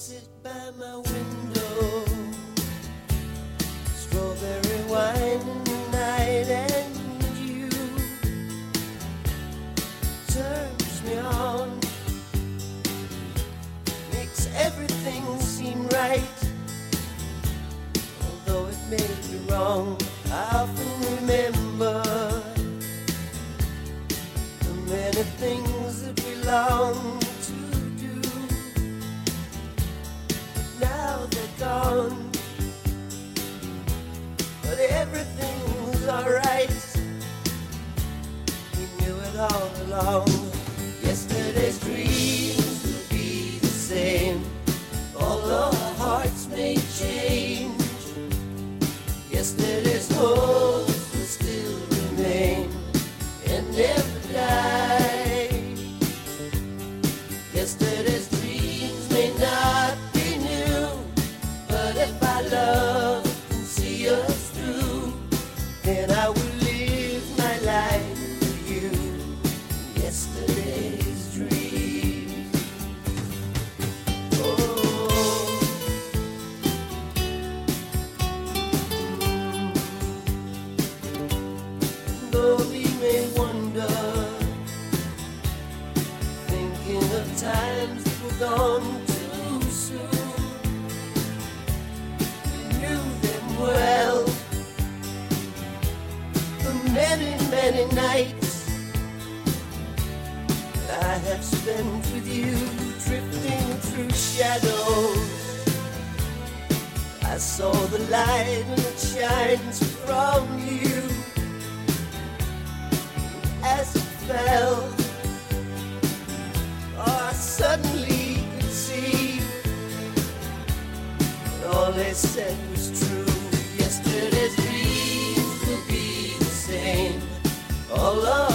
sit by my window, strawberry wine in the night, and you turns me on, makes everything seem right, although it may be wrong. I often remember the many things that we long to do, but now they're gone. But everything was alright, we knew it all along. Yesterday's dreams will be the same, although our hearts may change. Yesterday's hopes will still remain and never die. Yesterday's dreams may not be new, but if our love can see us through, then I will live my life for you. Yesterday's dream. Oh, though we may wonder, thinking of times that were gone too soon, we knew them well. The many, many nights that I have spent with you, drifting through shadows, I saw the light and it shines from you. As it fell, oh, I suddenly could see that all they said was true. Yesterday's dreams will be the same, although